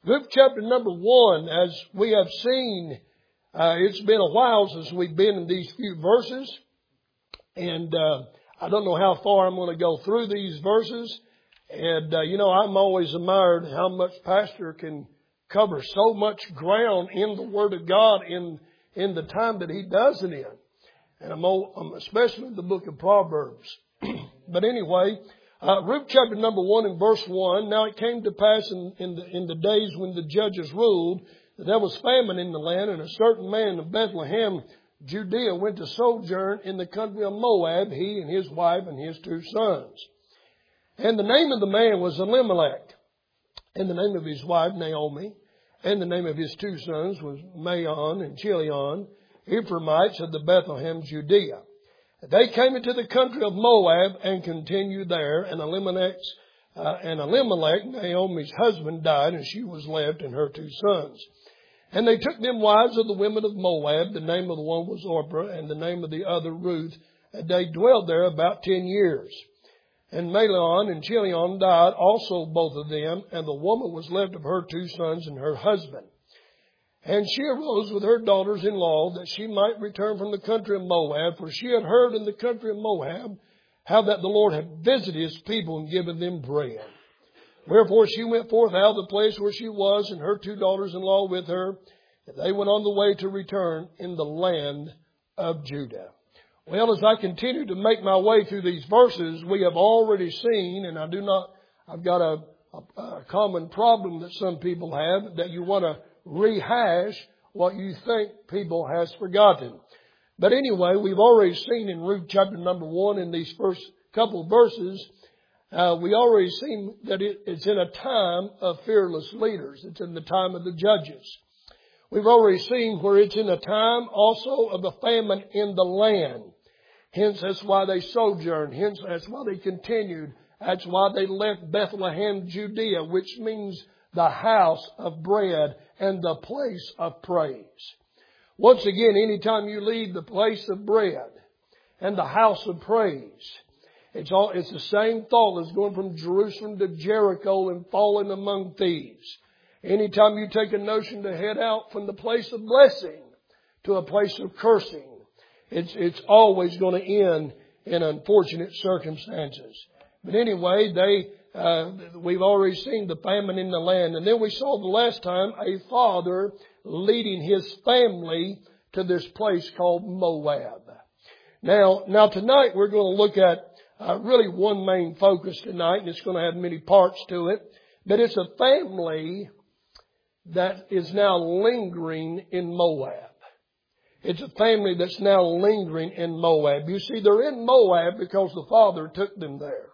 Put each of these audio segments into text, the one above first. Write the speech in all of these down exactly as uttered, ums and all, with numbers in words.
Luke chapter number one, as we have seen, uh, it's been a while since we've been in these few verses. And uh, I don't know how far I'm going to go through these verses. And, uh, you know, I'm always admired how much pastor can cover so much ground in the Word of God in in the time that he does it in. And I'm, I'm especially in the book of Proverbs. But anyway, uh, Luke chapter number one and verse one. Now it came to pass in, in, the, in the days when the judges ruled that there was famine in the land, and a certain man of Bethlehem, Judea, went to sojourn in the country of Moab, he and his wife and his two sons. And the name of the man was Elimelech, and the name of his wife Naomi, and the name of his two sons was Maon and Chilion, Ephraimites of the Bethlehem, Judea. They came into the country of Moab and continued there, and Elimelech's, uh, and Elimelech, Naomi's husband, died, and she was left and her two sons. And they took them wives of the women of Moab. The name of the one was Orpah, and the name of the other Ruth. And they dwelled there about ten years. And Mahlon and Chilion died also, both of them, and the woman was left of her two sons and her husband. And she arose with her daughters-in-law that she might return from the country of Moab, for she had heard in the country of Moab how that the Lord had visited his people and given them bread. Wherefore she went forth out of the place where she was, and her two daughters-in-law with her, and they went on the way to return in the land of Judah. Well, as I continue to make my way through these verses, we have already seen, and I do not, I've got a, a, a common problem that some people have, that you want to rehash what you think people has forgotten. But anyway, we've already seen in Luke chapter number one, in these first couple of verses, uh, we already seen that it, it's in a time of fearless leaders. It's in the time of the judges. We've already seen where it's in a time also of a famine in the land. Hence, that's why they sojourned. Hence, that's why they continued. That's why they left Bethlehem, Judea, which means the house of bread and the place of praise. Once again, anytime you leave the place of bread and the house of praise, it's all, it's the same thought as going from Jerusalem to Jericho and falling among thieves. Anytime you take a notion to head out from the place of blessing to a place of cursing, It's, it's always going to end in unfortunate circumstances. But anyway, they, uh, we've already seen the famine in the land. And then we saw the last time a father leading his family to this place called Moab. Now, now tonight we're going to look at uh, really one main focus tonight, and it's going to have many parts to it. But it's a family that is now lingering in Moab. It's a family that's now lingering in Moab. You see, they're in Moab because the father took them there.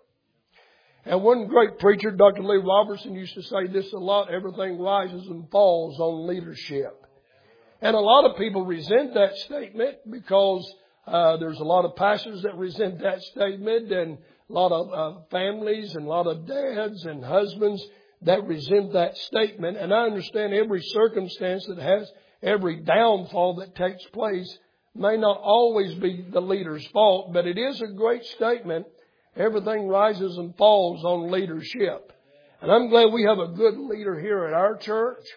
And one great preacher, Doctor Lee Robertson, used to say this a lot: everything rises and falls on leadership. And a lot of people resent that statement because uh, there's a lot of pastors that resent that statement, and a lot of uh, families and a lot of dads and husbands that resent that statement. And I understand every circumstance that has every downfall that takes place may not always be the leader's fault, but it is a great statement. Everything rises and falls on leadership. And I'm glad we have a good leader here at our church,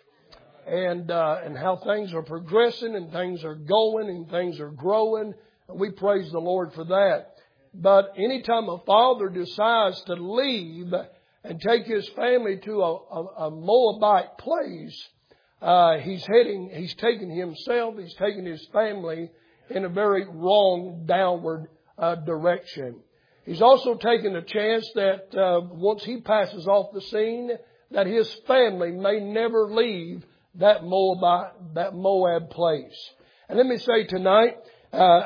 and uh, and how things are progressing and things are going and things are growing. And we praise the Lord for that. But anytime a father decides to leave and take his family to a, a, a Moabite place, Uh, he's heading, he's taking himself, he's taking his family in a very wrong downward uh, direction. He's also taken a chance that uh, once he passes off the scene, that his family may never leave that Moab, that Moab place. And let me say tonight, uh,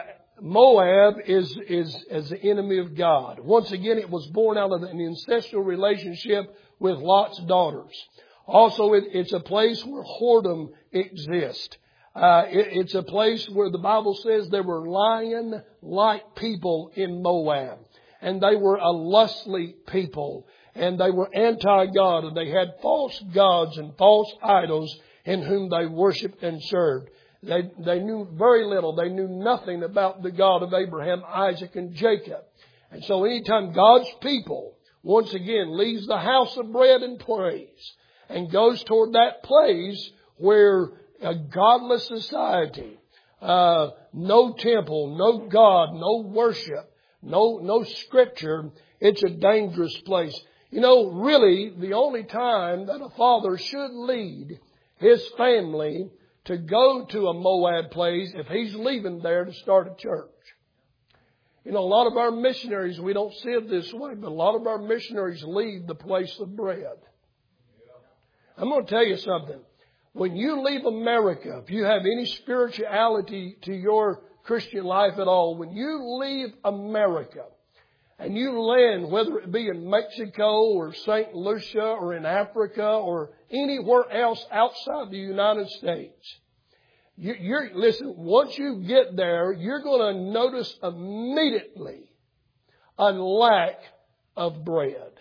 Moab is, is, is the enemy of God. Once again, it was born out of an incestual relationship with Lot's daughters. Also, it, it's a place where whoredom exists. Uh, it, it's a place where the Bible says there were lion-like people in Moab. And they were a lustly people. And they were anti-God. And they had false gods and false idols in whom they worshipped and served. They, they knew very little. They knew nothing about the God of Abraham, Isaac, and Jacob. And so anytime God's people, once again, leaves the house of bread and praise and goes toward that place where a godless society, uh, no temple, no God, no worship, no, no scripture, it's a dangerous place. You know, really, the only time that a father should lead his family to go to a Moab place if he's leaving there to start a church. You know, a lot of our missionaries, we don't see it this way, but a lot of our missionaries leave the place of bread. I'm going to tell you something. When you leave America, if you have any spirituality to your Christian life at all, when you leave America and you land, whether it be in Mexico or Saint Lucia or in Africa or anywhere else outside the United States, you, you're, listen, once you get there, you're going to notice immediately a lack of bread,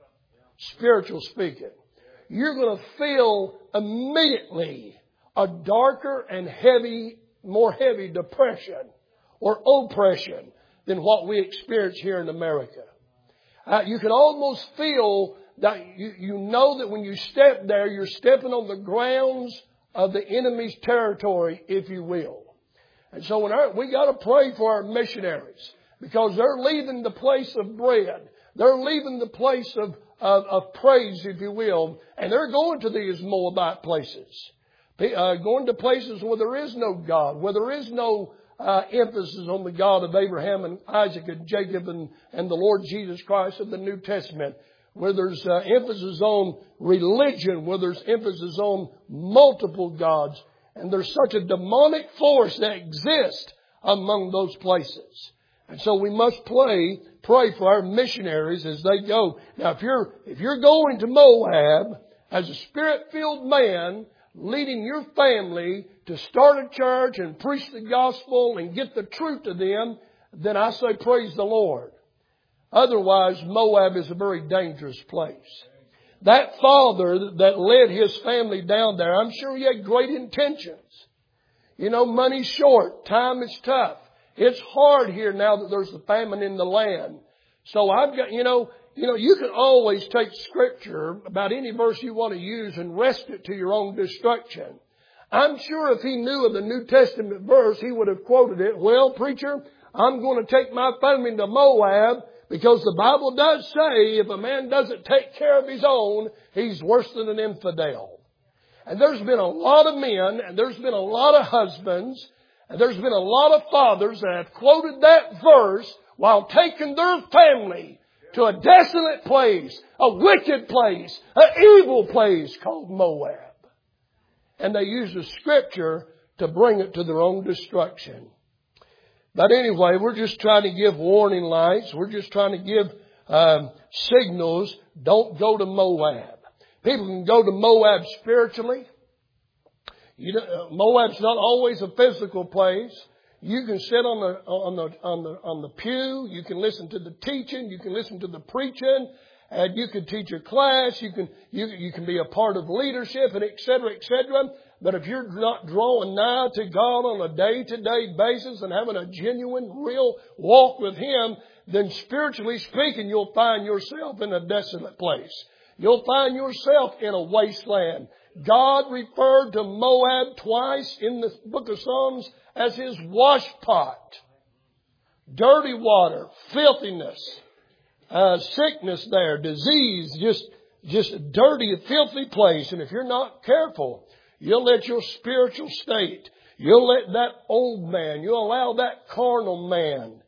spiritual speaking. You're going to feel immediately a darker and heavy, more heavy depression or oppression than what we experience here in America. Uh, you can almost feel that you, you know that when you step there, you're stepping on the grounds of the enemy's territory, if you will. And so when our, we got to pray for our missionaries because they're leaving the place of bread. They're leaving the place of, of, of praise, if you will, and they're going to these Moabite places. Uh, going to places where there is no God, where there is no uh, emphasis on the God of Abraham and Isaac and Jacob and, and the Lord Jesus Christ of the New Testament, where there's uh, emphasis on religion, where there's emphasis on multiple gods, and there's such a demonic force that exists among those places. And so we must pray, pray for our missionaries as they go. Now, if you're, if you're going to Moab as a Spirit-filled man, leading your family to start a church and preach the gospel and get the truth to them, then I say praise the Lord. Otherwise, Moab is a very dangerous place. That father that led his family down there, I'm sure he had great intentions. You know, money's short. Time is tough. It's hard here now that there's a famine in the land. So I've got, you know, you know, you can always take scripture about any verse you want to use and wrest it to your own destruction. I'm sure if he knew of the New Testament verse, he would have quoted it. Well, preacher, I'm going to take my family to Moab because the Bible does say if a man doesn't take care of his own, he's worse than an infidel. And there's been a lot of men and there's been a lot of husbands and there's been a lot of fathers that have quoted that verse while taking their family to a desolate place, a wicked place, an evil place called Moab. And they use the scripture to bring it to their own destruction. But anyway, we're just trying to give warning lights. We're just trying to give um, signals. Don't go to Moab. People can go to Moab spiritually. You know, Moab's not always a physical place. You can sit on the on the on the on the pew. You can listen to the teaching. You can listen to the preaching, and you can teach a class. You can you you can be a part of leadership, and et cetera, et cetera. But if you're not drawing nigh to God on a day-to-day basis and having a genuine, real walk with Him, then spiritually speaking, you'll find yourself in a desolate place. You'll find yourself in a wasteland. God referred to Moab twice in the book of Psalms as His wash pot. Dirty water, filthiness, uh, sickness there, disease, just, just a dirty, filthy place. And if you're not careful, you'll let your spiritual state, you'll let that old man, you'll allow that carnal man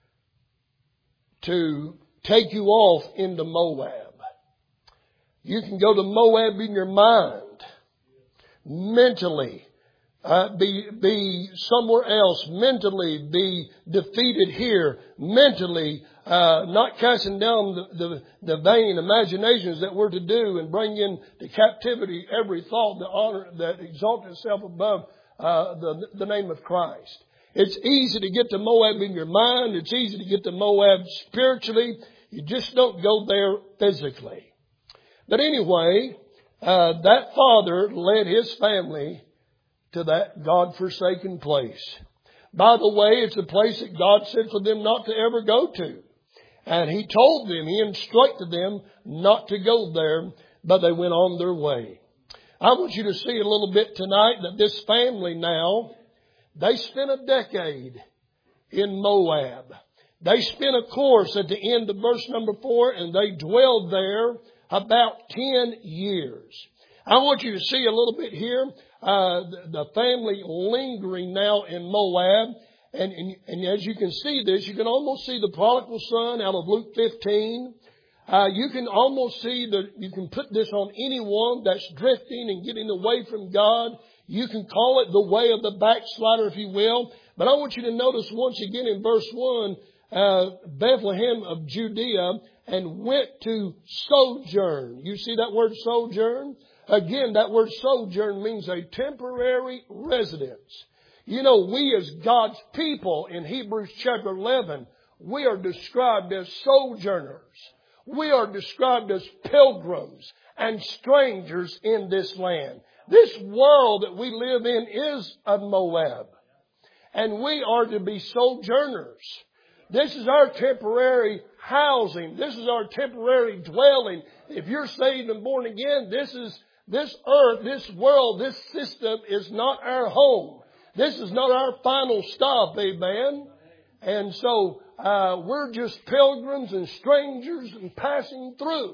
to take you off into Moab. You can go to Moab in your mind, mentally, uh, be be somewhere else, mentally be defeated here, mentally uh, not casting down the, the, the vain imaginations that we're to do and bring into captivity every thought that honor that exalts itself above uh, the the name of Christ. It's easy to get to Moab in your mind. It's easy to get to Moab spiritually. You just don't go there physically. But anyway, uh, that father led his family to that God-forsaken place. By the way, it's a place that God said for them not to ever go to. And He told them, He instructed them not to go there, but they went on their way. I want you to see a little bit tonight that this family now, they spent a decade in Moab. They spent a course at the end of verse number four, and they dwelled there about ten years. I want you to see a little bit here, uh, the, the family lingering now in Moab. And, and, and as you can see this, you can almost see the prodigal son out of Luke fifteen. Uh, you can almost see that you can put this on anyone that's drifting and getting away from God. You can call it the way of the backslider, if you will. But I want you to notice once again in verse one, uh, Bethlehem of Judea, and went to sojourn. You see that word sojourn? Again, that word sojourn means a temporary residence. You know, we as God's people in Hebrews chapter eleven, we are described as sojourners. We are described as pilgrims and strangers in this land. This world that we live in is of Moab. And we are to be sojourners. This is our temporary housing. This is our temporary dwelling. If you're saved and born again, this is this earth, this world, this system is not our home. This is not our final stop, amen? And so uh, we're just pilgrims and strangers and passing through.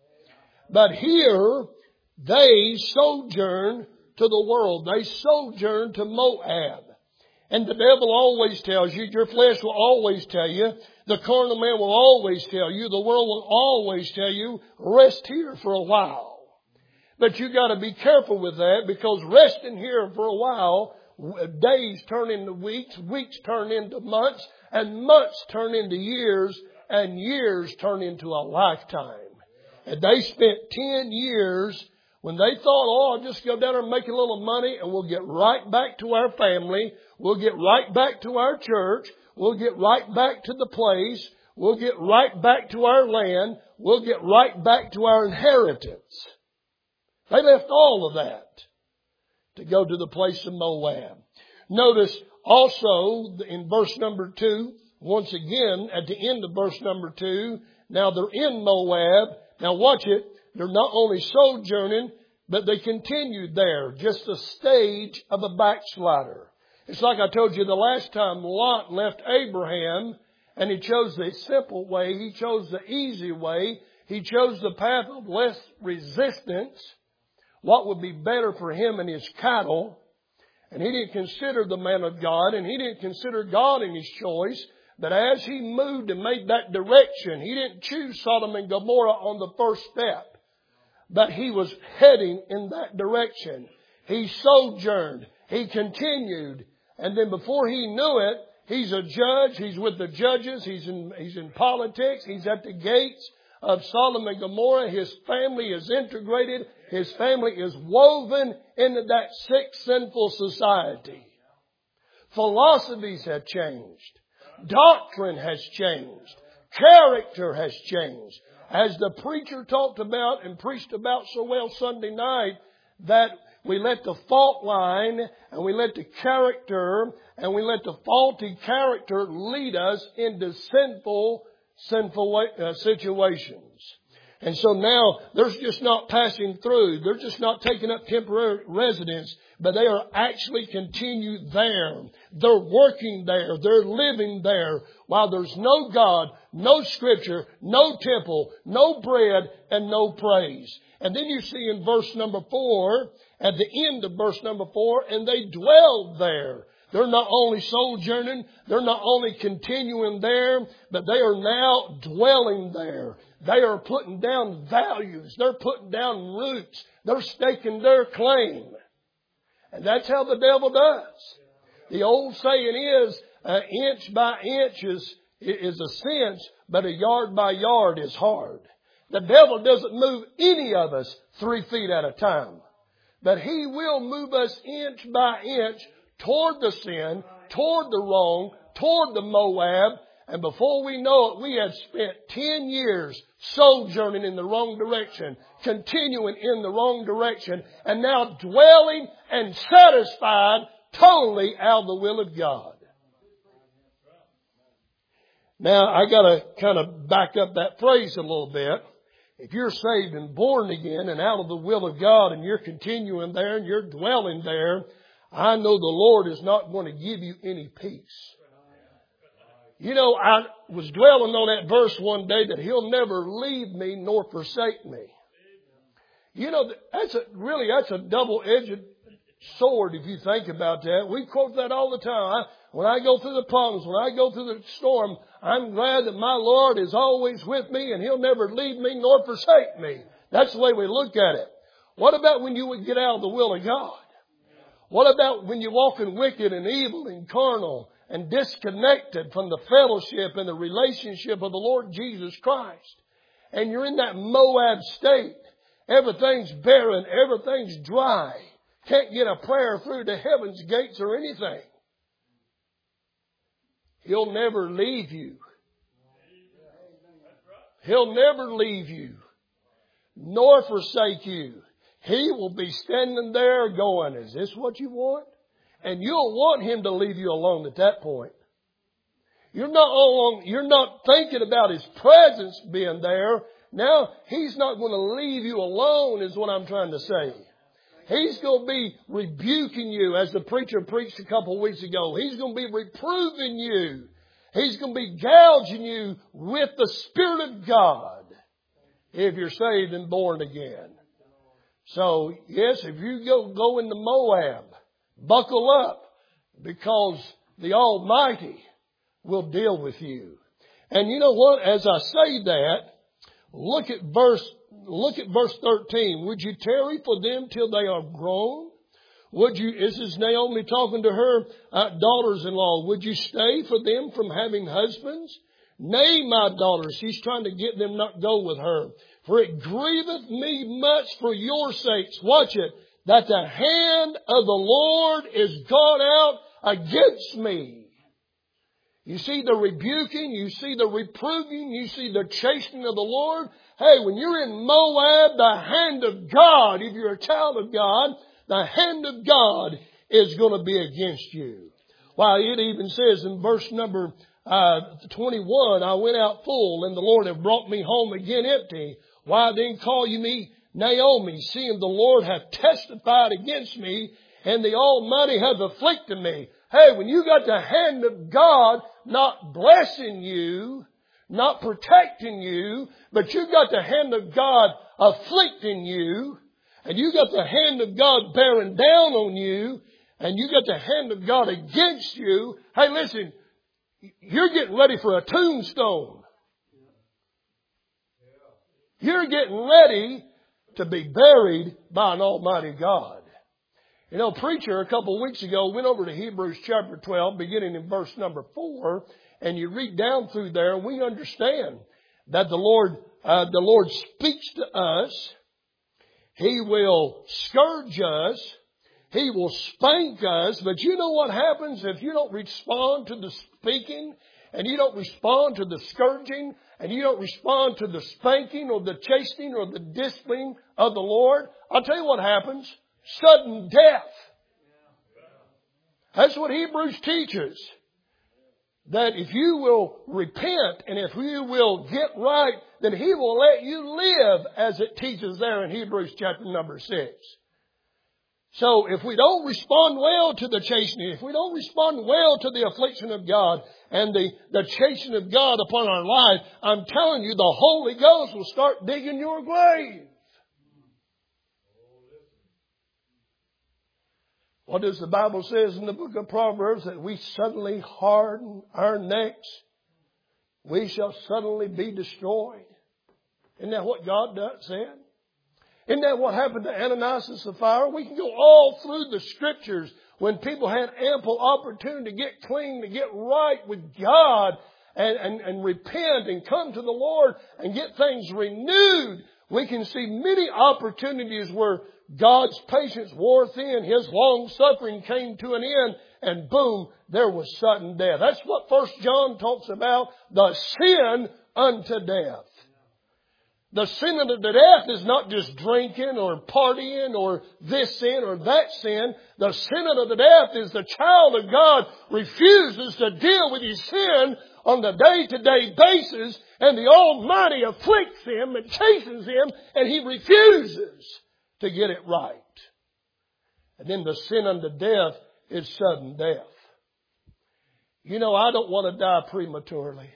But here they sojourn to the world. They sojourn to Moab. And the devil always tells you, your flesh will always tell you, the carnal man will always tell you, the world will always tell you, rest here for a while. But you got to be careful with that, because resting here for a while, days turn into weeks, weeks turn into months, and months turn into years, and years turn into a lifetime. And they spent ten years when they thought, oh, I'll just go down there and make a little money and we'll get right back to our family. We'll get right back to our church. We'll get right back to the place. We'll get right back to our land. We'll get right back to our inheritance. They left all of that to go to the place of Moab. Notice also in verse number two, once again, at the end of verse number two, now they're in Moab. Now watch it. They're not only sojourning, but they continued there. Just a stage of a backslider. It's like I told you the last time Lot left Abraham, and he chose the simple way. He chose the easy way. He chose the path of less resistance. What would be better for him and his cattle. And he didn't consider the man of God, and he didn't consider God in his choice. But as he moved and made that direction, he didn't choose Sodom and Gomorrah on the first step. But he was heading in that direction. He sojourned. He continued. And then before he knew it, he's a judge. He's with the judges. He's in, he's in politics. He's at the gates of Sodom and Gomorrah. His family is integrated. His family is woven into that sick, sinful society. Philosophies have changed. Doctrine has changed. Character has changed. As the preacher talked about and preached about so well Sunday night, that we let the fault line and we let the character and we let the faulty character lead us into sinful, sinful uh, situations. And so now they're just not passing through. They're just not taking up temporary residence, but they are actually continued there. They're working there. They're living there while there's no God, no scripture, no temple, no bread, and no praise. And then you see in verse number four, at the end of verse number four, and they dwelled there. They're not only sojourning, they're not only continuing there, but they are now dwelling there. They are putting down values. They're putting down roots. They're staking their claim. And that's how the devil does. The old saying is, uh, inch by inch is, is a cinch, but a yard by yard is hard. The devil doesn't move any of us three feet at a time. But he will move us inch by inch toward the sin, toward the wrong, toward the Moab. And before we know it, we have spent ten years sojourning in the wrong direction, continuing in the wrong direction, and now dwelling and satisfied totally out of the will of God. Now, I got to kind of back up that phrase a little bit. If you're saved and born again and out of the will of God and you're continuing there and you're dwelling there, I know the Lord is not going to give you any peace. You know, I was dwelling on that verse one day that He'll never leave me nor forsake me. You know, that's a, really, that's a double-edged sword if you think about that. We quote that all the time. I, when I go through the problems, when I go through the storm, I'm glad that my Lord is always with me and He'll never leave me nor forsake me. That's the way we look at it. What about when you would get out of the will of God? What about when you're walking wicked and evil and carnal and disconnected from the fellowship and the relationship of the Lord Jesus Christ? And you're in that Moab state. Everything's barren. Everything's dry. Can't get a prayer through to heaven's gates or anything. He'll never leave you. He'll never leave you, nor forsake you. He will be standing there going, is this what you want? And you'll want Him to leave you alone at that point. You're not alone, you're not thinking about His presence being there. Now, He's not going to leave you alone is what I'm trying to say. He's going to be rebuking you, as the preacher preached a couple of weeks ago. He's going to be reproving you. He's going to be gouging you with the Spirit of God if you're saved and born again. So, yes, if you go, go into Moab, buckle up, because the Almighty will deal with you. And you know what? As I say that, look at verse Look at verse thirteen. Would you tarry for them till they are grown? Would you, this is Naomi talking to her uh, daughters-in-law. Would you stay for them from having husbands? Nay, my daughters. She's trying to get them not go with her. For it grieveth me much for your sakes. Watch it. That the hand of the Lord is gone out against me. You see the rebuking. You see the reproving. You see the chastening of the Lord. Hey, when you're in Moab, the hand of God, if you're a child of God, the hand of God is going to be against you. Why, it even says in verse number uh, twenty-one, I went out full, and the Lord hath brought me home again empty. Why then call you me Naomi, seeing the Lord hath testified against me, and the Almighty hath afflicted me? Hey, when you got the hand of God not blessing you, not protecting you, but you got the hand of God afflicting you, and you got the hand of God bearing down on you, and you got the hand of God against you. Hey, listen, you're getting ready for a tombstone. You're getting ready to be buried by an almighty God. You know, preacher a couple of weeks ago went over to Hebrews chapter twelve, beginning in verse number four, and you read down through there, and we understand that the Lord, uh, the Lord speaks to us. He will scourge us. He will spank us. But you know what happens if you don't respond to the speaking, and you don't respond to the scourging, and you don't respond to the spanking or the chastening or the disciplining of the Lord? I'll tell you what happens. Sudden death. That's what Hebrews teaches. That if you will repent and if you will get right, then He will let you live, as it teaches there in Hebrews chapter number six. So if we don't respond well to the chastening, if we don't respond well to the affliction of God and the, the chastening of God upon our life, I'm telling you, the Holy Ghost will start digging your grave. What does the Bible says in the book of Proverbs? That we suddenly harden our necks. We shall suddenly be destroyed. Isn't that what God does, said? Isn't that what happened to Ananias and Sapphira? We can go all through the Scriptures when people had ample opportunity to get clean, to get right with God and, and, and repent and come to the Lord and get things renewed. We can see many opportunities where God's patience wore thin, His long suffering came to an end, and boom, there was sudden death. That's what First John talks about, the sin unto death. The sin unto death is not just drinking or partying or this sin or that sin. The sin unto death is the child of God refuses to deal with his sin on the day-to-day basis, and the Almighty afflicts him and chastens him, and he refuses to get it right. And then the sin unto death is sudden death. You know, I don't want to die prematurely.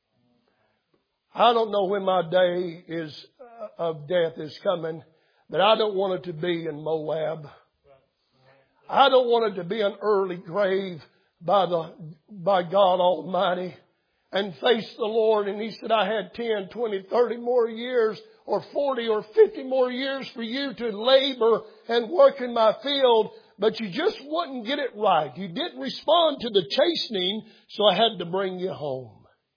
I don't know when my day is uh, of death is coming, but I don't want it to be in Moab. I don't want it to be an early grave by the by God Almighty and face the Lord. And He said, I had ten, twenty, thirty more years or forty or fifty more years for you to labor and work in my field, but you just wouldn't get it right. You didn't respond to the chastening, so I had to bring you home.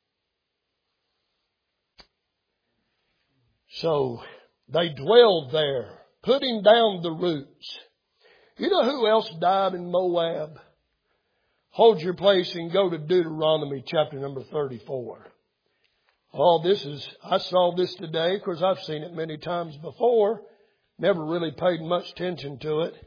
So they dwelled there, putting down the roots. You know who else died in Moab? Hold your place and go to Deuteronomy chapter number thirty-four. Oh, this is, I saw this today because I've seen it many times before. Never really paid much attention to it.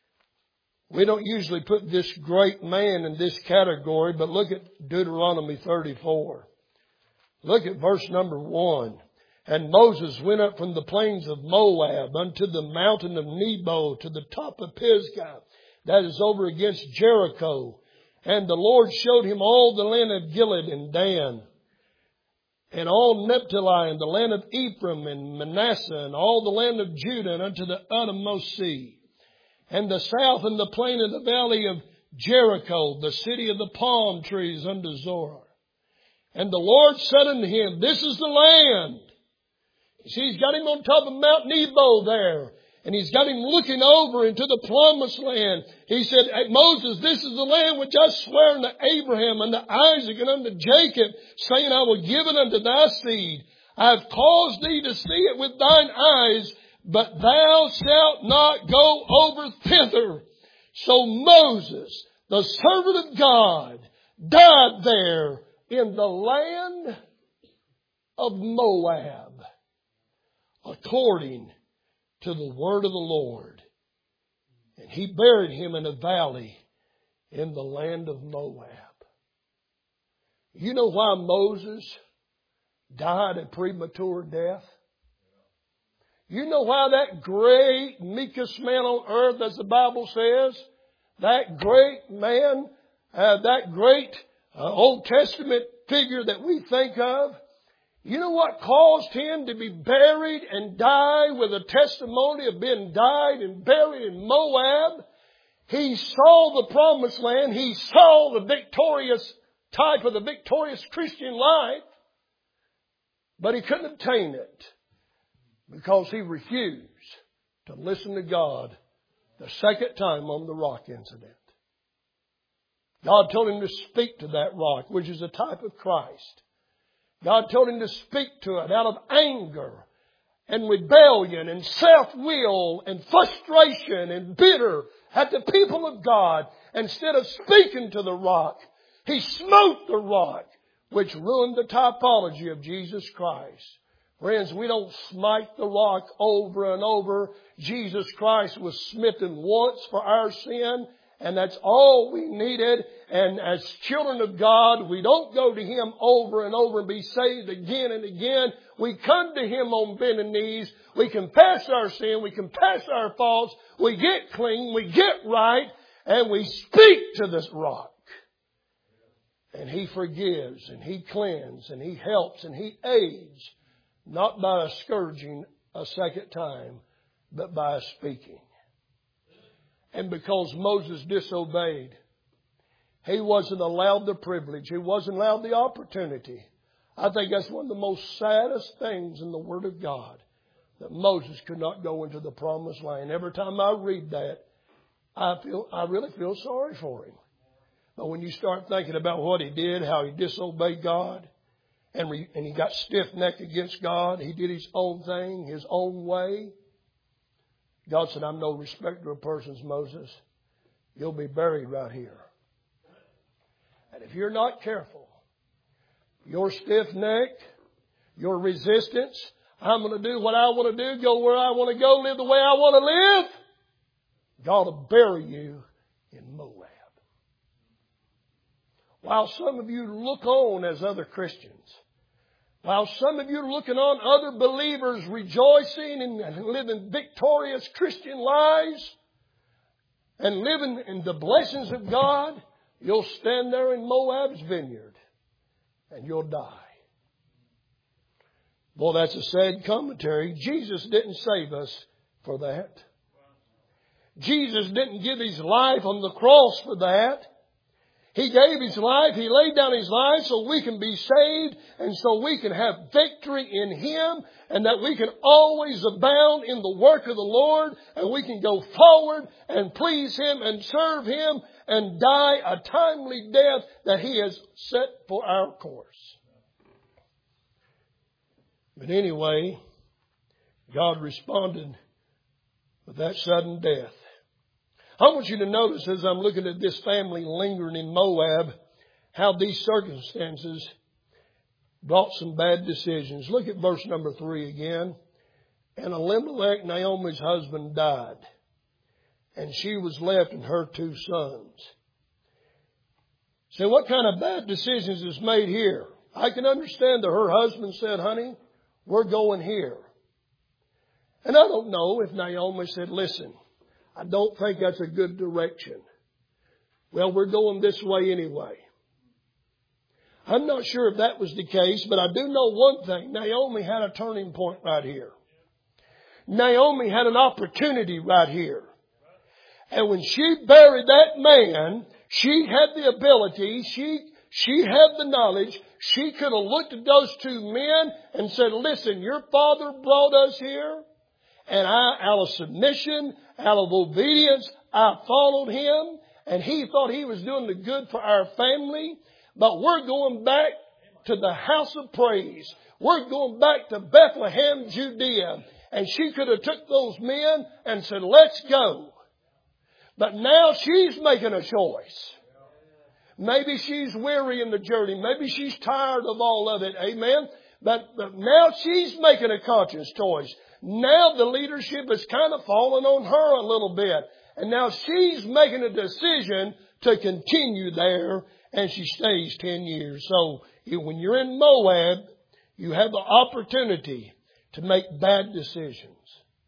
We don't usually put this great man in this category, but look at Deuteronomy thirty-four. Look at verse number one. And Moses went up from the plains of Moab unto the mountain of Nebo to the top of Pisgah, that is over against Jericho. And the Lord showed him all the land of Gilead and Dan, and all Naphtali, and the land of Ephraim and Manasseh, and all the land of Judah, and unto the uttermost sea, and the south and the plain of the valley of Jericho, the city of the palm trees unto Zoar. And the Lord said unto him, this is the land. You see, He's got him on top of Mount Nebo there. And He's got him looking over into the promised land. He said, hey, Moses, this is the land which I swear unto Abraham, unto Isaac, and unto Jacob, saying, I will give it unto thy seed. I have caused thee to see it with thine eyes, but thou shalt not go over thither. So Moses, the servant of God, died there in the land of Moab, according to the word of the Lord. And He buried him in a valley in the land of Moab. You know why Moses died a premature death? You know why that great meekest man on earth, as the Bible says, that great man, uh, that great uh, Old Testament figure that we think of, you know what caused him to be buried and die with a testimony of being died and buried in Moab? He saw the promised land. He saw the victorious type of the victorious Christian life. But he couldn't obtain it because he refused to listen to God the second time on the rock incident. God told him to speak to that rock, which is a type of Christ. God told him to speak to it out of anger and rebellion and self-will and frustration and bitter at the people of God. Instead of speaking to the rock, he smote the rock, which ruined the typology of Jesus Christ. Friends, we don't smite the rock over and over. Jesus Christ was smitten once for our sin, and that's all we needed. And as children of God, we don't go to Him over and over and be saved again and again. We come to Him on bended knees. We confess our sin. We confess our faults. We get clean. We get right. And we speak to this rock. And He forgives and He cleanses and He helps and He aids. Not by a scourging a second time, but by a speaking. And because Moses disobeyed, he wasn't allowed the privilege. He wasn't allowed the opportunity. I think that's one of the most saddest things in the Word of God, that Moses could not go into the promised land. Every time I read that, I feel I really feel sorry for him. But when you start thinking about what he did, how he disobeyed God, and, re, and he got stiff-necked against God, he did his own thing, his own way. God said, I'm no respecter of persons, Moses. You'll be buried right here. And if you're not careful, your stiff-necked, your resistance, I'm going to do what I want to do, go where I want to go, live the way I want to live, God will bury you in Moab. while some of you look on as other Christians, while some of you are looking on other believers rejoicing and living victorious Christian lives and living in the blessings of God, you'll stand there in Moab's vineyard and you'll die. Boy, that's a sad commentary. Jesus didn't save us for that. Jesus didn't give His life on the cross for that. He gave His life, He laid down His life so we can be saved and so we can have victory in Him and that we can always abound in the work of the Lord and we can go forward and please Him and serve Him and die a timely death that He has set for our course. But anyway, God responded with that sudden death. I want you to notice as I'm looking at this family lingering in Moab, how these circumstances brought some bad decisions. Look at verse number three again. And Elimelech, Naomi's husband, died, and she was left and her two sons. So what kind of bad decisions is made here? I can understand that her husband said, honey, we're going here. And I don't know if Naomi said, listen, I don't think that's a good direction. Well, we're going this way anyway. I'm not sure if that was the case, but I do know one thing. Naomi had a turning point right here. Naomi had an opportunity right here. And when she buried that man, she had the ability, she, she had the knowledge, she could have looked at those two men and said, listen, your father brought us here. And I, out of submission, out of obedience, I followed him. And he thought he was doing the good for our family. But we're going back to the house of praise. We're going back to Bethlehem, Judea. And she could have took those men and said, let's go. But now she's making a choice. Maybe she's weary in the journey. Maybe she's tired of all of it. Amen. But, but now she's making a conscious choice. Now the leadership is kind of falling on her a little bit. And now she's making a decision to continue there. And she stays ten years. So when you're in Moab, you have the opportunity to make bad decisions.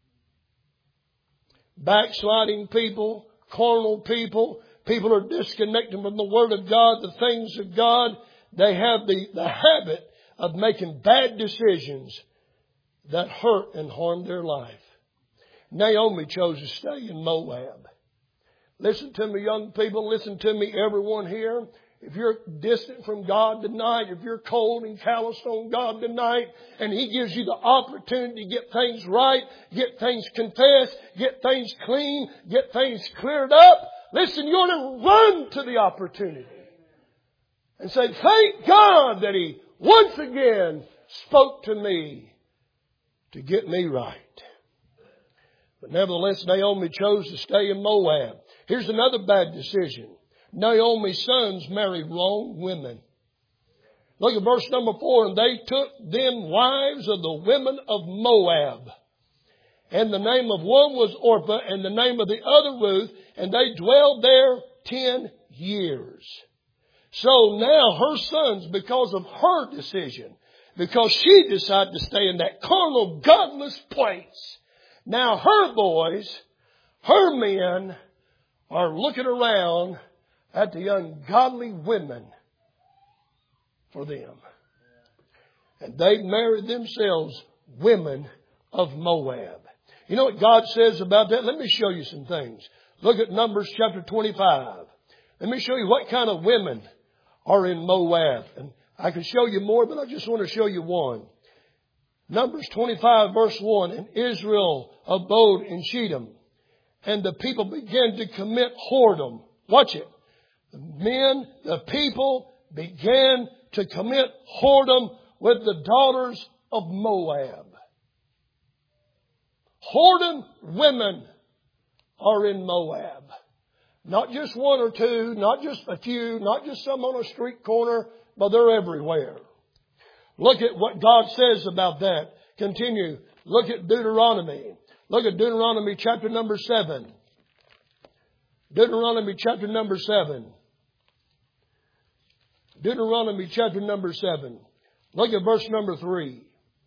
Backsliding people, carnal people, people are disconnected from the Word of God, the things of God. They have the, the habit of making bad decisions that hurt and harm their life. Naomi chose to stay in Moab. Listen to me, young people. Listen to me, everyone here. If you're distant from God tonight, if you're cold and calloused on God tonight, and He gives you the opportunity to get things right, get things confessed, get things clean, get things cleared up, listen, you ought to run to the opportunity and say, thank God that He once again spoke to me to get me right. But nevertheless, Naomi chose to stay in Moab. Here's another bad decision. Naomi's sons married wrong women. Look at verse number four. And they took them wives of the women of Moab. And the name of one was Orpah, and the name of the other Ruth. And they dwelled there ten years. So now her sons, because of her decision, because she decided to stay in that carnal, godless place, now her boys, her men, are looking around at the ungodly women for them. And they married themselves women of Moab. You know what God says about that? Let me show you some things. Look at Numbers chapter twenty-five. Let me show you what kind of women are in Moab. And I can show you more, but I just want to show you one. Numbers twenty-five verse one. And Israel abode in Shittim, and the people began to commit whoredom. Watch it. The men, the people began to commit whoredom with the daughters of Moab. Whoredom women are in Moab. Not just one or two, not just a few, not just some on a street corner, but they're everywhere. Look at what God says about that. Continue. Look at Deuteronomy. Look at Deuteronomy chapter number seven. Deuteronomy chapter number seven. Deuteronomy chapter number seven. Look at verse number three.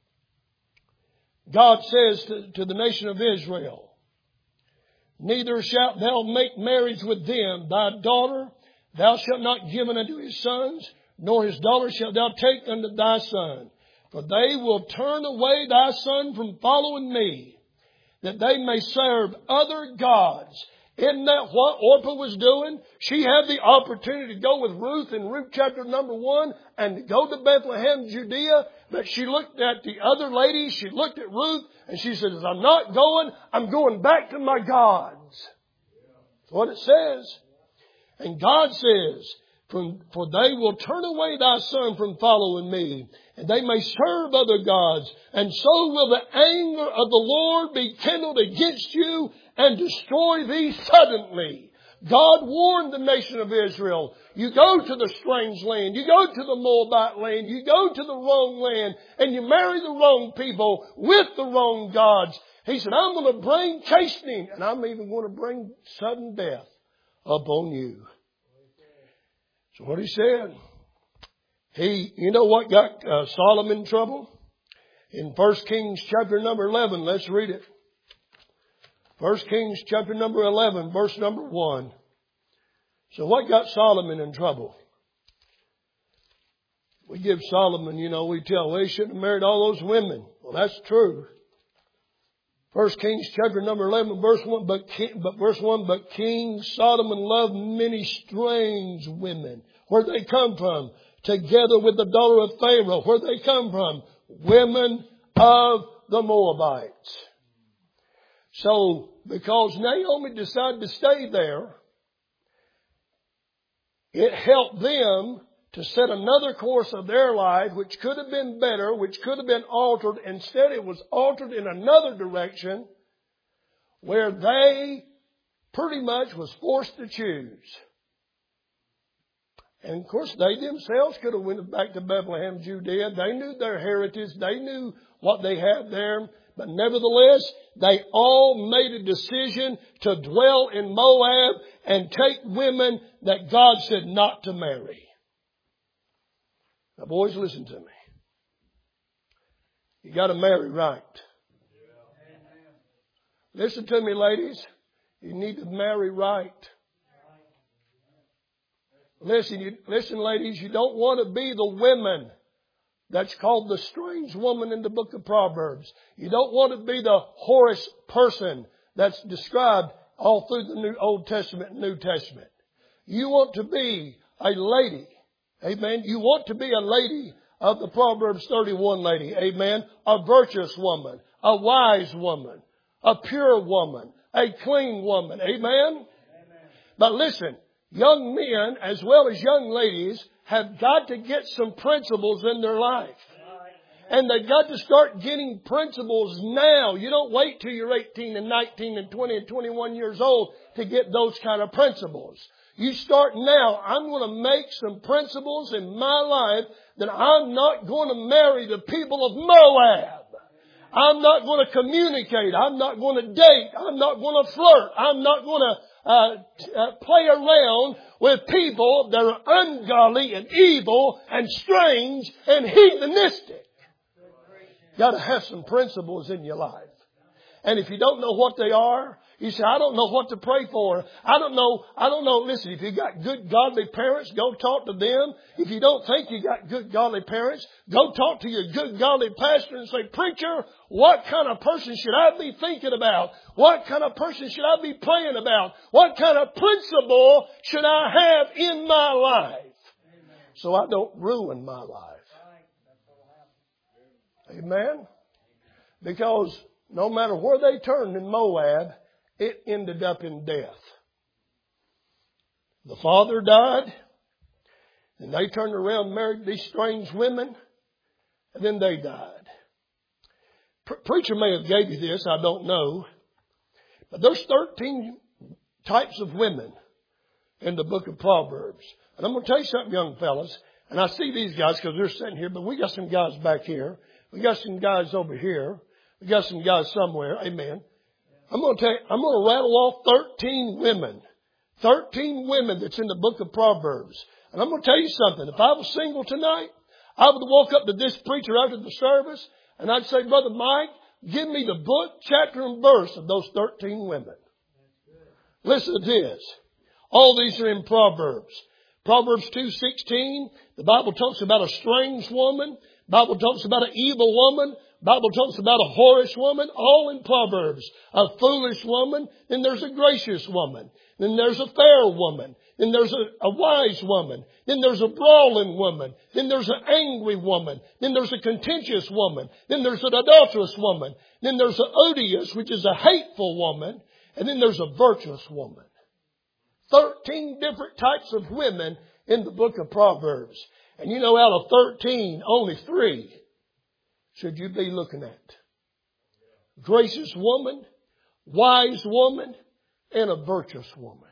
God says to, to the nation of Israel, neither shalt thou make marriage with them. Thy daughter thou shalt not give unto his sons, nor his daughter shalt thou take unto thy son. For they will turn away thy son from following me, that they may serve other gods. Isn't that what Orpah was doing? She had the opportunity to go with Ruth in Ruth chapter number one and to go to Bethlehem, Judea. But she looked at the other ladies. She looked at Ruth and she says, I'm not going. I'm going back to my gods. That's what it says. And God says, for they will turn away thy son from following me, and they may serve other gods. And so will the anger of the Lord be kindled against you and destroy thee suddenly. God warned the nation of Israel, you go to the strange land, you go to the Moabite land, you go to the wrong land, and you marry the wrong people with the wrong gods. He said, I'm going to bring chastening, and I'm even going to bring sudden death upon you. So what he said, he, you know what got uh, Solomon in trouble? In First Kings chapter number eleven, let's read it. First Kings chapter number eleven, verse number one. So what got Solomon in trouble? We give Solomon, you know, we tell, well, he shouldn't have married all those women. Well, that's true. First Kings chapter number eleven, verse one, but, King, but verse one, but King Solomon loved many strange women. Where'd they come from? Together with the daughter of Pharaoh. Where'd they come from? Women of the Moabites. So, because Naomi decided to stay there, it helped them to set another course of their life, which could have been better, which could have been altered. Instead, it was altered in another direction, where they pretty much was forced to choose. And of course, they themselves could have went back to Bethlehem, Judea. They knew their heritage. They knew what they had there. But nevertheless, they all made a decision to dwell in Moab and take women that God said not to marry. Now, boys, listen to me. You got to marry right. Listen to me, ladies. You need to marry right. Listen, you, listen, ladies, you don't want to be the women that's called the strange woman in the book of Proverbs. You don't want to be the whorish person that's described all through the New Old Testament and New Testament. You want to be a lady. Amen. You want to be a lady of the Proverbs thirty-one lady. Amen. A virtuous woman, a wise woman, a pure woman, a clean woman. Amen. Amen. But listen, young men as well as young ladies have got to get some principles in their life. And they've got to start getting principles now. You don't wait till you're eighteen and nineteen and twenty and twenty-one years old to get those kind of principles. You start now. I'm going to make some principles in my life that I'm not going to marry the people of Moab. I'm not going to communicate. I'm not going to date. I'm not going to flirt. I'm not going to Uh, uh, play around with people that are ungodly and evil and strange and heathenistic. Got to have some principles in your life. And if you don't know what they are, you say, I don't know what to pray for. I don't know. I don't know. Listen, if you got good godly parents, go talk to them. If you don't think you got good godly parents, go talk to your good godly pastor and say, preacher, what kind of person should I be thinking about? What kind of person should I be praying about? What kind of principle should I have in my life so I don't ruin my life? Amen? Because no matter where they turned in Moab, it ended up in death. The father died, and they turned around and married these strange women, and then they died. Pre- preacher may have gave you this, I don't know. But there's thirteen types of women in the book of Proverbs. And I'm going to tell you something, young fellas. And I see these guys because they're sitting here, but we got some guys back here. We got some guys over here. We got some guys somewhere. Amen. I'm going to tell you, I'm going to rattle off thirteen women. thirteen women that's in the book of Proverbs. And I'm going to tell you something. If I was single tonight, I would walk up to this preacher after the service and I'd say, Brother Mike, give me the book, chapter, and verse of those thirteen women. Listen to this. All these are in Proverbs. Proverbs two sixteen, the Bible talks about a strange woman. The Bible talks about an evil woman. The Bible talks about a whorish woman, all in Proverbs. A foolish woman, then there's a gracious woman. Then there's a fair woman. Then there's a, a wise woman. Then there's a brawling woman. Then there's an angry woman. Then there's a contentious woman. Then there's an adulterous woman. Then there's an odious, which is a hateful woman. And then there's a virtuous woman. Thirteen different types of women in the book of Proverbs. And you know, out of thirteen, only three should you be looking at. Gracious woman, wise woman, and a virtuous woman.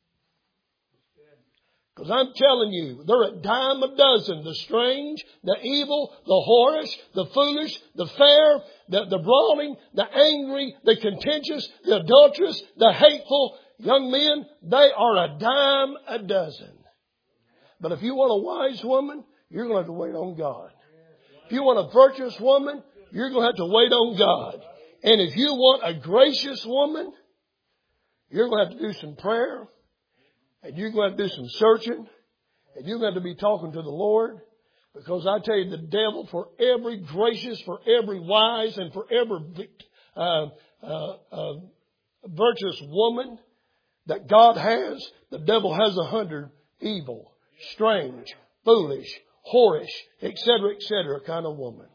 Because I'm telling you, they're a dime a dozen. The strange, the evil, the whorish, the foolish, the fair, the, the brawling, the angry, the contentious, the adulterous, the hateful. Young men, they are a dime a dozen. But if you want a wise woman, you're going to have to wait on God. If you want a virtuous woman, you're going to have to wait on God. And if you want a gracious woman, you're going to have to do some prayer. And you're going to have to do some searching. And you're going to have to be talking to the Lord. Because I tell you, the devil, for every gracious, for every wise, and for every uh, uh, uh, virtuous woman that God has, the devil has a hundred evil, strange, foolish, whorish, et cetera, et cetera kind of woman.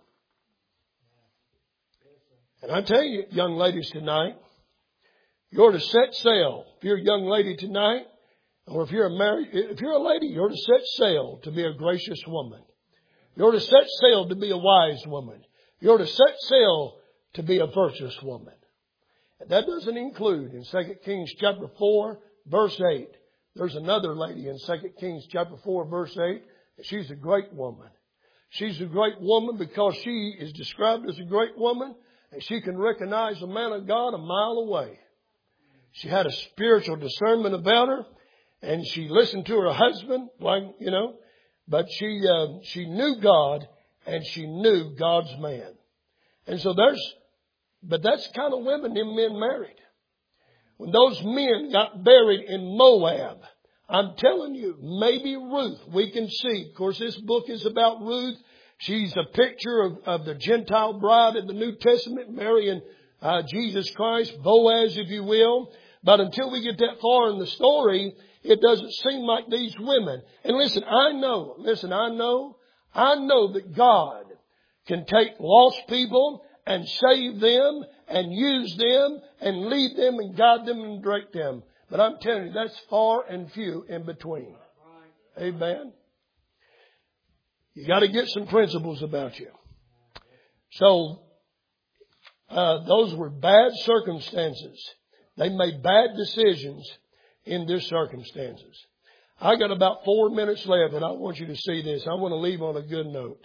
And I tell you, young ladies tonight, you're to set sail. If you're a young lady tonight, or if you're a married, if you're a lady, you're to set sail to be a gracious woman. You're to set sail to be a wise woman. You're to set sail to be a virtuous woman. And that doesn't include in Second Kings chapter four, verse eight. There's another lady in Second Kings chapter four, verse eight. And she's a great woman. She's a great woman because she is described as a great woman. And she can recognize a man of God a mile away. She had a spiritual discernment about her. And she listened to her husband, like, you know. But she, uh, she knew God and she knew God's man. And so there's, but that's the kind of women them men married. When those men got buried in Moab, I'm telling you, maybe Ruth, we can see. Of course, this book is about Ruth. She's a picture of, of the Gentile bride in the New Testament, marrying uh, Jesus Christ, Boaz, if you will. But until we get that far in the story, it doesn't seem like these women. And listen, I know, listen, I know, I know that God can take lost people and save them and use them and lead them and guide them and direct them. But I'm telling you, that's far and few in between. Amen. You got to get some principles about you. So, uh, those were bad circumstances. They made bad decisions in their circumstances. I got about four minutes left, and I want you to see this. I want to leave on a good note.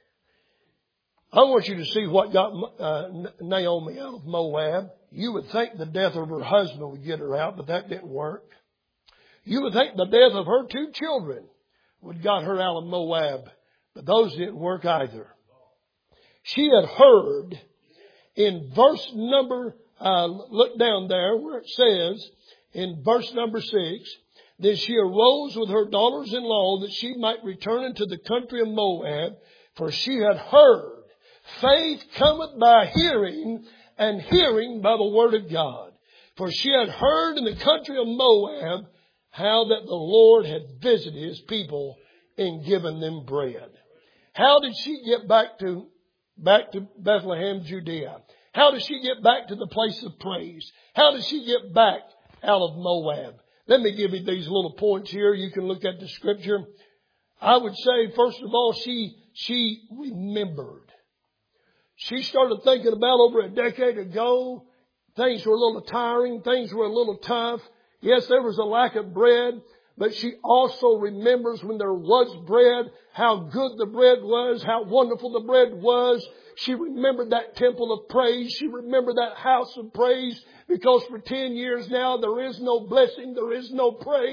I want you to see what got uh, Naomi out of Moab. You would think the death of her husband would get her out, but that didn't work. You would think the death of her two children would got her out of Moab, but those didn't work either. She had heard in verse number, uh, look down there where it says, in verse number six, then she arose with her daughters-in-law that she might return into the country of Moab, for she had heard, faith cometh by hearing, and hearing by the word of God. For she had heard in the country of Moab how that the Lord had visited his people and given them bread. How did she get back to, back to Bethlehem, Judea? How did she get back to the place of praise? How did she get back out of Moab? Let me give you these little points here. You can look at the scripture. I would say, first of all, she, she remembered. She started thinking about over a decade ago. Things were a little tiring. Things were a little tough. Yes, there was a lack of bread, but she also remembers when there was bread, how good the bread was, how wonderful the bread was. She remembered that temple of praise. She remembered that house of praise, because for ten years now there is no blessing, there is no praise.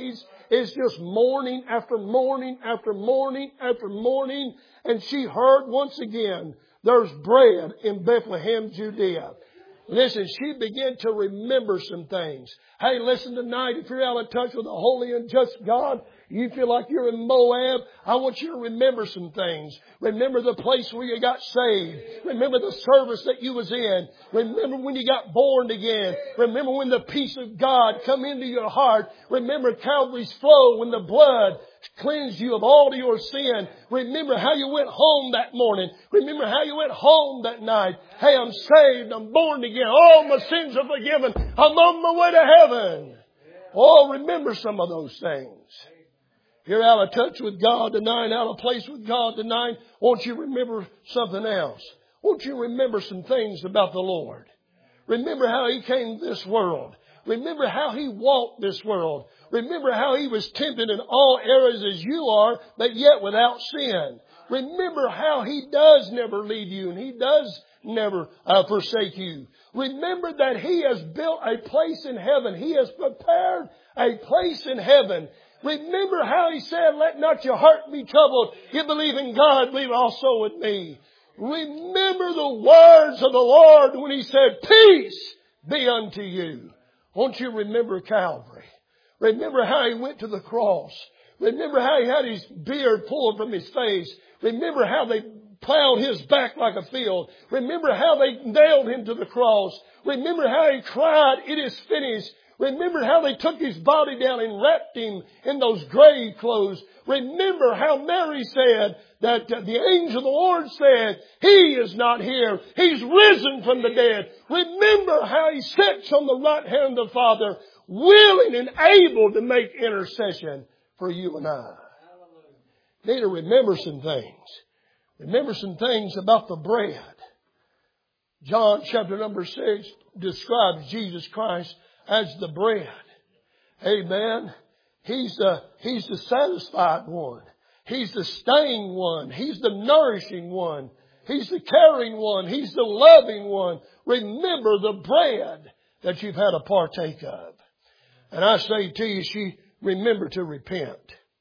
It's just morning after morning after morning after morning. And she heard once again, there's bread in Bethlehem, Judea. Listen, she began to remember some things. Hey, listen tonight, if you're out of touch with the holy and just God, you feel like you're in Moab, I want you to remember some things. Remember the place where you got saved. Remember the service that you was in. Remember when you got born again. Remember when the peace of God come into your heart. Remember Calvary's flow when the blood cleansed you of all of your sin. Remember how you went home that morning. Remember how you went home that night. Hey, I'm saved. I'm born again. All my sins are forgiven. I'm on my way to heaven. Oh, remember some of those things. If you're out of touch with God tonight, out of place with God tonight, won't you remember something else? Won't you remember some things about the Lord? Remember how He came to this world. Remember how He walked this world. Remember how He was tempted in all areas as you are, but yet without sin. Remember how He does never leave you and He does never uh, forsake you. Remember that He has built a place in heaven. He has prepared a place in heaven. Remember how He said, let not your heart be troubled. You believe in God, believe also with me. Remember the words of the Lord when He said, peace be unto you. Won't you remember Calvary? Remember how He went to the cross. Remember how He had His beard pulled from His face. Remember how they plowed His back like a field. Remember how they nailed Him to the cross. Remember how He cried, it is finished. Remember how they took His body down and wrapped Him in those grave clothes. Remember how Mary said that the angel of the Lord said, He is not here. He's risen from the dead. Remember how He sits on the right hand of the Father, willing and able to make intercession for you and I. Need to remember some things. Remember some things about the bread. John chapter number six describes Jesus Christ as the bread. Amen. He's the, He's the satisfied one. He's the staying one. He's the nourishing one. He's the caring one. He's the loving one. Remember the bread that you've had a partake of. And I say to you, she remember to repent.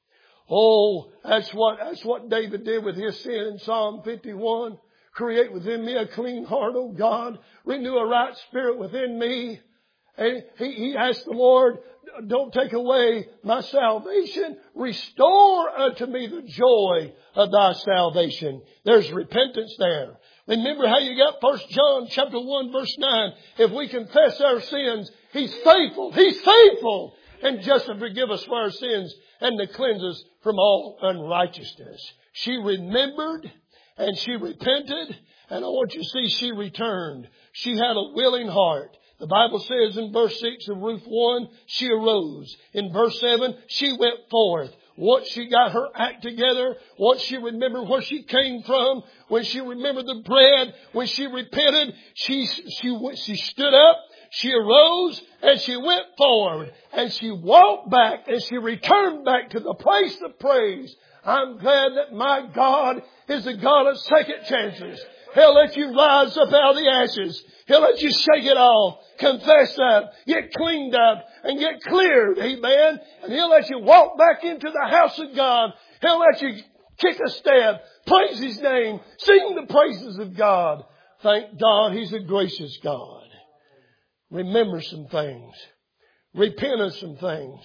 Oh, that's what, that's what David did with his sin in Psalm fifty-one. Create within me a clean heart, O God. Renew a right spirit within me. And he, he asked the Lord, don't take away my salvation. Restore unto me the joy of thy salvation. There's repentance there. Remember how you got First John chapter one verse nine. If we confess our sins, He's faithful. He's faithful. And just to forgive us for our sins and to cleanse us from all unrighteousness. She remembered and she repented. And I want you to see she returned. She had a willing heart. The Bible says in verse six of Ruth one, she arose. In verse seven, she went forth. Once she got her act together, once she remembered where she came from, when she remembered the bread, when she repented, she, she, she stood up, she arose, and she went forward. And she walked back, and she returned back to the place of praise. I'm glad that my God is a God of second chances. He'll let you rise up out of the ashes. He'll let you shake it off, confess up, get cleaned up, and get cleared. Amen. And He'll let you walk back into the house of God. He'll let you kick a step, praise His name, sing the praises of God. Thank God He's a gracious God. Remember some things. Repent of some things.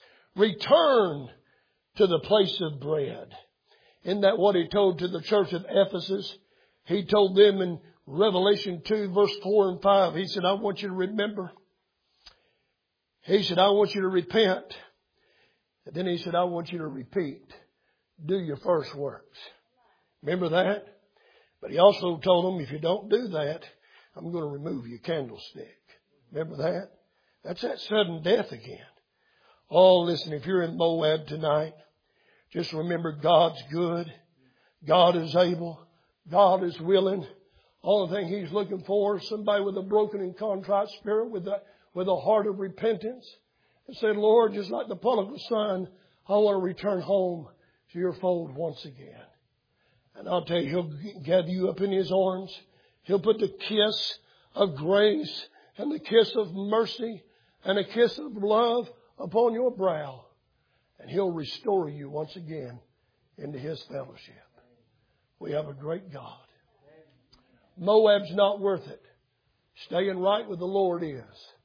Return to the place of bread. Isn't that what He told to the church of Ephesus? He told them in Revelation two verse four and five, He said, I want you to remember. He said, I want you to repent. And then He said, I want you to repeat. Do your first works. Remember that? But He also told them, if you don't do that, I'm going to remove your candlestick. Remember that? That's that sudden death again. Oh, listen, if you're in Moab tonight, just remember God's good. God is able. God is willing. All the thing He's looking for is somebody with a broken and contrite spirit, with a, with a heart of repentance. And said, Lord, just like the prodigal son, I want to return home to your fold once again. And I'll tell you, He'll gather you up in His arms. He'll put the kiss of grace and the kiss of mercy and a kiss of love upon your brow. And He'll restore you once again into His fellowship. We have a great God. Moab's not worth it. Staying right with the Lord is.